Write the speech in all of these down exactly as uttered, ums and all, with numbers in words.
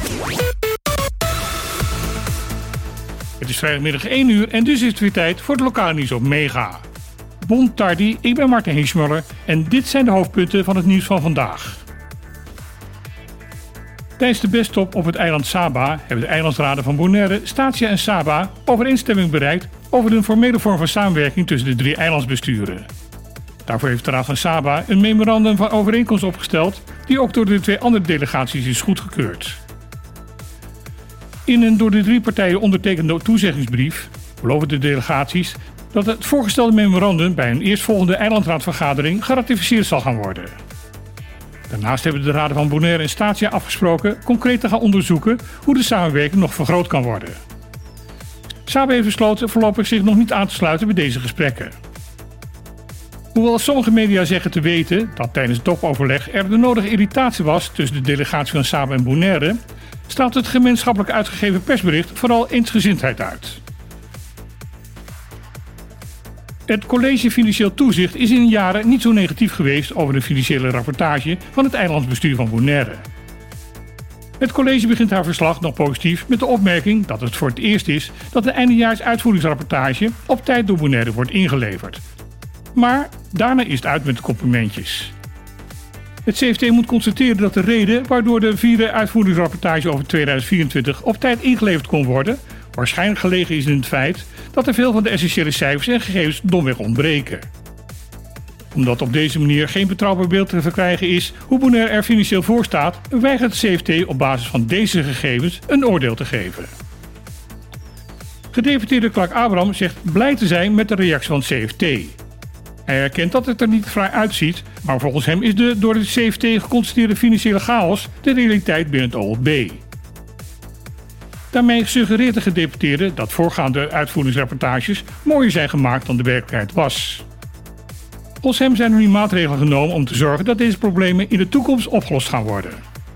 Het is vrijdagmiddag één uur en dus is het weer tijd voor het lokale nieuws op Mega. Bon tardi, ik ben Martin Hiesmuller en dit zijn de hoofdpunten van het nieuws van vandaag. Tijdens de besttop op het eiland Saba hebben de eilandsraden van Bonaire, Statia en Saba overeenstemming bereikt over een formele vorm van samenwerking tussen de drie eilandsbesturen. Daarvoor heeft de Raad van Saba een memorandum van overeenkomst opgesteld die ook door de twee andere delegaties is goedgekeurd. In een door de drie partijen ondertekende toezeggingsbrief beloven de delegaties dat het voorgestelde memorandum bij een eerstvolgende eilandraadvergadering geratificeerd zal gaan worden. Daarnaast hebben de raden van Bonaire en Statia afgesproken concreet te gaan onderzoeken hoe de samenwerking nog vergroot kan worden. Saba heeft besloten voorlopig zich nog niet aan te sluiten bij deze gesprekken. Hoewel sommige media zeggen te weten dat tijdens het topoverleg er de nodige irritatie was tussen de delegatie van Saba en Bonaire, straalt het gemeenschappelijk uitgegeven persbericht vooral eensgezindheid uit. Het College Financieel Toezicht is in jaren niet zo negatief geweest over de financiële rapportage van het eilandsbestuur van Bonaire. Het college begint haar verslag nog positief met de opmerking dat het voor het eerst is dat de eindejaars uitvoeringsrapportage op tijd door Bonaire wordt ingeleverd. Maar daarna is het uit met de complimentjes. Het C F T moet constateren dat de reden waardoor de vierde uitvoeringsrapportage over tweeduizend vierentwintig op tijd ingeleverd kon worden, waarschijnlijk gelegen is in het feit dat er veel van de essentiële cijfers en gegevens domweg ontbreken. Omdat op deze manier geen betrouwbaar beeld te verkrijgen is hoe Bonaire er financieel voor staat, weigert het C F T op basis van deze gegevens een oordeel te geven. Gedeputeerde Clark Abraham zegt blij te zijn met de reactie van het C F T. Hij erkent dat het er niet vrij uitziet, maar volgens hem is de door het C F T geconstateerde financiële chaos de realiteit binnen het O L B. Daarmee suggereert de gedeputeerde dat voorgaande uitvoeringsrapportages mooier zijn gemaakt dan de werkelijkheid was. Volgens hem zijn er nu maatregelen genomen om te zorgen dat deze problemen in de toekomst opgelost gaan worden.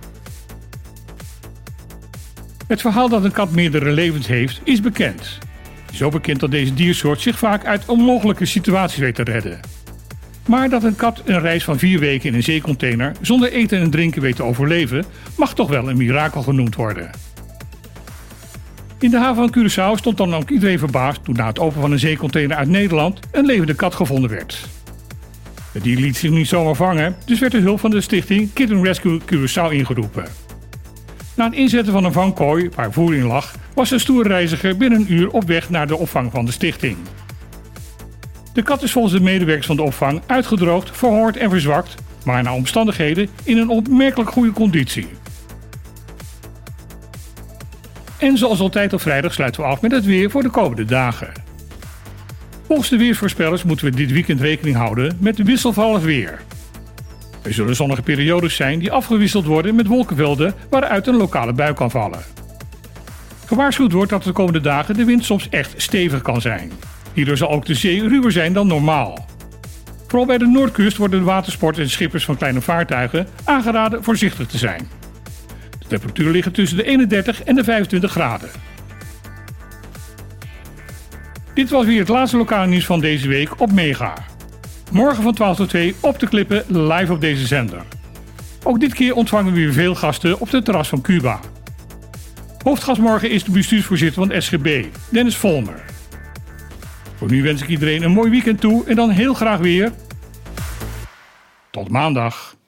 Het verhaal dat een kat meerdere levens heeft is bekend. Zo bekend dat deze diersoort zich vaak uit onmogelijke situaties weet te redden. Maar dat een kat een reis van vier weken in een zeecontainer zonder eten en drinken weet te overleven, mag toch wel een mirakel genoemd worden. In de haven van Curaçao stond dan ook iedereen verbaasd toen na het openen van een zeecontainer uit Nederland een levende kat gevonden werd. Het dier liet zich niet zomaar vangen, dus werd de hulp van de stichting Kitten Rescue Curaçao ingeroepen. Na het inzetten van een vangkooi waar voer in lag, was de stoere reiziger binnen een uur op weg naar de opvang van de stichting. De kat is volgens de medewerkers van de opvang uitgedroogd, verhoord en verzwakt, maar naar omstandigheden in een opmerkelijk goede conditie. En zoals altijd op vrijdag sluiten we af met het weer voor de komende dagen. Volgens de weersvoorspellers moeten we dit weekend rekening houden met wisselvallig weer. Er zullen zonnige periodes zijn die afgewisseld worden met wolkenvelden waaruit een lokale bui kan vallen. Gewaarschuwd wordt dat de komende dagen de wind soms echt stevig kan zijn. Hierdoor zal ook de zee ruwer zijn dan normaal. Vooral bij de noordkust worden de watersport en schippers van kleine vaartuigen aangeraden voorzichtig te zijn. De temperaturen liggen tussen de eenendertig en de vijfentwintig graden. Dit was weer het laatste lokale nieuws van deze week op Mega. Morgen van twaalf tot twee op de klippen live op deze zender. Ook dit keer ontvangen we weer veel gasten op de terras van Cuba. Hoofdgast morgen is de bestuursvoorzitter van het S G B, Dennis Volmer. Voor nu wens ik iedereen een mooi weekend toe en dan heel graag weer tot maandag.